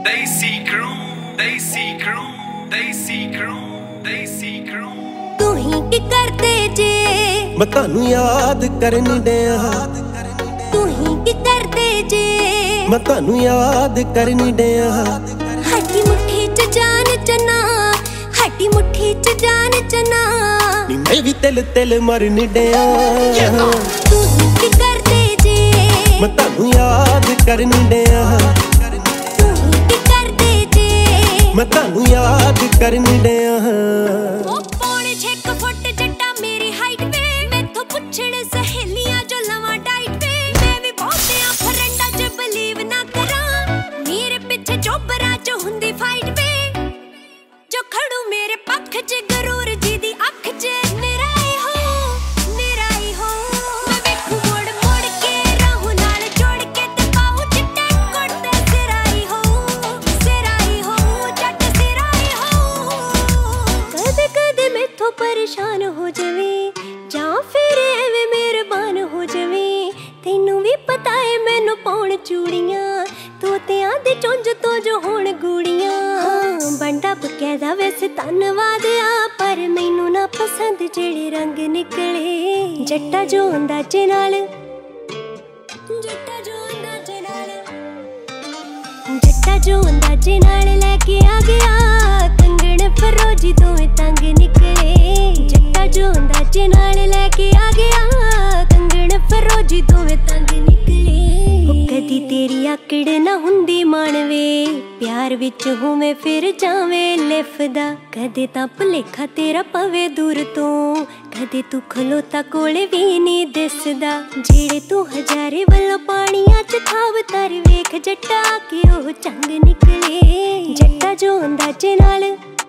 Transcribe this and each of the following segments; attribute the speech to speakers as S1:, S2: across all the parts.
S1: Desi crew, Desi crew, Desi crew, Desi crew।
S2: ਤੂੰ ਹੀ ਕੀ ਕਰਦੇ ਜੇ
S3: ਮੈਂ ਤੁਹਾਨੂੰ ਯਾਦ ਕਰਨ ਡਿਆ।
S2: ਤੂੰ ਹੀ ਕੀ ਕਰਦੇ ਜੇ
S3: ਮੈਂ ਤੁਹਾਨੂੰ ਯਾਦ ਕਰਨ ਡਿਆ।
S2: ਸਾਡੀ ਮੁੱਠੀ ਚ ਜਾਨ ਚਨਾ, ਸਾਡੀ ਮੁੱਠੀ ਚ ਜਾਨ ਚਨਾ।
S3: ਨੀ ਮੈਂ ਵੀ ਤਿਲ ਤਿਲ ਮਰਨ ਡਿਆ।
S2: ਤੂੰ ਹੀ ਕੀ ਕਰਦੇ ਜੇ
S3: ਮੈਂ ਤੁਹਾਨੂੰ ਯਾਦ ਕਰਨ ਡਿਆ।
S2: ਤੂੰ ਹੀ ਕੀ ਕਰਦੇ ਜੇ
S3: ਮੈਂ ਤੁਹਾਨੂੰ ਯਾਦ ਕਰਨ ਡਿਆ।
S2: ਉਹ ਪੌਣੇ 6 ਫੁੱਟ ਜੱਟਾ ਮੇਰੀ ਹਾਈਟ ਵੇ, ਮੈਥੋਂ ਪੁੱਛਣ ਸਹੇਲੀਆਂ ਜੋ ਲਵਾਂ ਡਾਈਟ ਵੇ। ਮੈਂ ਵੀ ਬਹੁਤਿਆਂ ਫਰੈਂਡਾਂ ਚ ਬਲੀਵ ਨਾ ਕਰਾਂ, ਮੇਰੇ ਪਿੱਛੇ ਚੋਬਰਾਂ ਚ ਹੁੰਦੀ ਫਾਈਟ ਵੇ। ਜੋ ਖੜੂ ਮੇਰੇ ਪੱਖ ਚ ਗਰੂਰ ਜੀ ਦੀ ਅੱਖ ਚ, ਮੇਰਾ ਹੀ ਹੋ ਮੈਂ ਵੇਖੂ ਮੋੜ ਮੋੜ ਕੇ ਰਾਹੂ ਨਾਲ ਜੋੜ ਕੇ ਤੇ ਪਾਉ ਚਿੱਟੇ ਕੁੜਤੇ ਸਿਰਾਈ ਹੋ ਜੱਟ ਸਿਰਾਈ ਹੋ। ਕਦੇ ਕਦੇ ਮੈਥੋਂ ਪਰੇਸ਼ਾਨ ਹੋ ਜਾਵੇ ਜਾਂ ਫਿਰ ਐਵੇਂ ਮਿਹਰਬਾਨ ਹੋ ਜਾਵੇ। ਤੈਨੂੰ ਵੀ ਪਤਾ ਏ ਮੈਨੂੰ ਪਾਉਣ ਚੂੜੀਆਂ, ਤੋਤਿਆਂ ਦੀ ਚੁੰਝ ਤੋਂ ਜੋ ਹੋਣ ਗੂੜੀਆਂ। ਬੰਦਾ ਬਕਾਇਦਾ ਵੈਸੇ ਧੰਨਵਾਦ ਆ, ਪਰ ਮੈਨੂੰ ਨਾ ਪਸੰਦ ਜਿਹੜੇ ਰੰਗ ਨਿਕਲੇ। ਜੱਟਾ ਜੋ ਅੰਦਾਜ਼ੇ ਨਾਲ, ਜੱਟਾ ਜੋ ਅੰਦਾਜ਼ੇ ਨਾਲ ਲੈ ਕੇ ਆ ਗਿਆ। ਕੰਗਣ ਫਰੋਜੀ ਦੋਵੇਂ ਤੰਗ ਨਿਕਲੇ। ਜੱਟਾ ਜੋ ਅੰਦਾਜ਼ੇ ਨਾਲ ਲੈ ਕੇ ਆ ਗਿਆ। ਕੰਗਣ ਫਰੋਜੀ ਦੋਵੇਂ ਤੰਗ ਨਿਕਲੇ। ਉਹ ਕਦੀ ਤੇਰੀ ਆਕੜ ਨਾ ਹੁੰਦੀ ਮਾਣਵੇ, ਪਿਆਰ ਵਿੱਚ ਹੋਵੇਂ ਫਿਰ ਜਾਵੇਂ ਲਿਫਦਾ। ਕਦੇ ਤਾਂ ਭੁਲੇਖਾ ਤੇਰਾ ਪਵੇ ਦੂਰ ਤੋਂ, ਕਦੇ ਤੂੰ ਖਲੋਤਾ ਕੋਲੇ ਵੀ ਨਹੀਂ ਦਿਸਦਾ। ਜਿਹੜੇ ਤੂੰ ਹਜ਼ਾਰੇ ਵੱਲੋਂ ਪਾਣੀਆਂ ਚ ਖਾਬ ਤਰ ਵੇਖ ਜੱਟਾ ਕਿ ਉਹ ਚੰਗ ਨਿਕਲੇ। ਜੱਟਾ ਜੋ ਅੰਦਾਜ਼ੇ ਨਾਲ,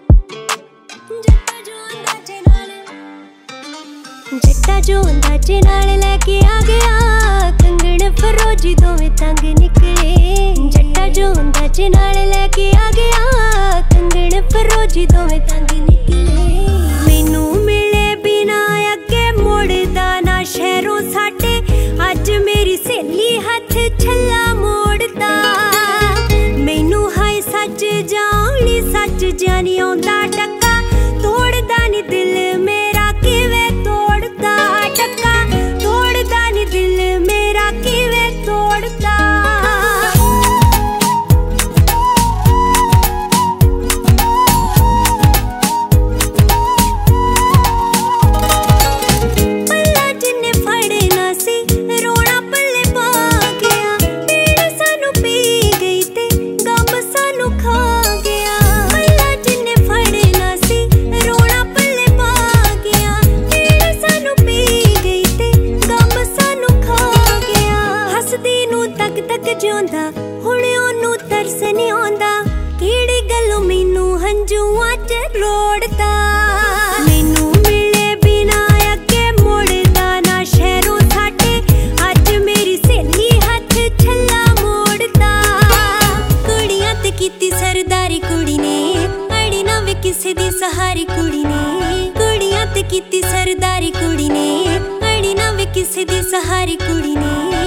S2: ਜੱਟਾ ਜੋ ਅੰਦਾਜ਼ੇ ਨਾਲ ਲੈ ਕੇ ਆ ਗਿਆ। ਕੰਗਣ ਫਰੋਜੀ ਦੋਵੇਂ ਤੰਗ ਨਿਕਲੇ। ਜੱਟਾ ਜੋ ਅੰਦਾਜ਼ੇ ਨਾਲ ਲੈ ਕੇ ਆ ਗਿਆ। ਕੰਗਣ ਫਰੋਜੀ ਦੋਵੇਂ ਤੰਗ ਨਿਕਲੇ। ਮੈਨੂੰ ਮਿਲੇ ਬਿਨਾ ਅੱਗੇ ਮੁੜਦਾ ਨਾ ਸ਼ਹਿਰੋਂ ਸਾਡੇ, ਅੱਜ ਮੇਰੀ ਸਹੇਲੀ ਹੱਥ ਛੱਲਾ ਮੋੜਦਾ। ਮੈਨੂੰ ਹਾਏ ਸੱਚ ਜਾਣੀ ਸੱਚ ਜਿਹਾ ਨੀ ਆਉਂਦਾ ਟੱਕਾ, ਤੋੜਦਾ ਨੀ ਦਿਲ ਮੇਰਾ ਕਿਵੇਂ ਤੋੜਦਾ। ਟੱਕਾ ਤੋੜਦਾ ਨੀ ਦਿਲ ਮੇਰਾ ਕਿਵੇਂ ਤੋੜਦਾ। ਪੱਲਾ ਜਿੰਨੇ ਫੜਨਾ ਸੀ ਰੋਣਾ ਪੱਲੇ ਪਾ ਗਿਆ। ਪੀੜ ਸਾਨੂੰ ਪੀ ਗਈ ਤੇ ਗਮ ਸਾਨੂੰ ਖਾ ਗਿਆ। ਪੱਲਾ ਜਿੰਨੇ ਫੜਨਾ ਸੀ ਰੋਣਾ ਪੱਲੇ ਪਾ ਗਿਆ। ਪੀੜ ਸਾਨੂੰ ਪੀ ਗਈ ਤੇ ਗਮ ਸਾਨੂੰ ਖਾ ਗਿਆ। ਹੱਸਦੀ ਨੂੰ ਤੱਕ ਤੱਕ ਜਿਉਂਦਾ, ਹੁਣ ਉਹਨੂੰ ਤਰਸ ਨੀ ਆਉਂਦਾ। ਕਿਹੜੀ ਗੱਲੋਂ ਮੈਨੂੰ ਹੰਝੂਆਂ ਚ ਰੋੜਦਾ। ਮੈਨੂੰ ਮਿਲੇ ਬਿਨਾ ਅੱਗੇ ਮੁੜਦਾ ਨਾ ਸ਼ਹਿਰੋਂ ਸਾਡੇ, ਅੱਜ ਮੇਰੀ ਸਹੇਲੀ ਹੱਥ ਛੱਲਾ ਮੋੜਦਾ। ਕੁੜੀਆਂ ਤੇ ਕੀਤੀ ਸਰਦਾਰੀ ਕੁੜੀ ਨੇ, ਅੜੀ ਨਾ ਵੇ ਕਿਸੇ ਦੀ ਸਹਾਰੀ ਕੁੜੀ ਨੇ। ਕੁੜੀਆਂ ਤੇ ਕੀਤੀ ਸਰਦਾਰੀ ਕੁੜੀ ਨੇ, ਅੜੀ ਨਾ ਵੇ ਕਿਸੇ ਦੀ ਸਹਾਰੀ ਕੁੜੀ ਨੇ।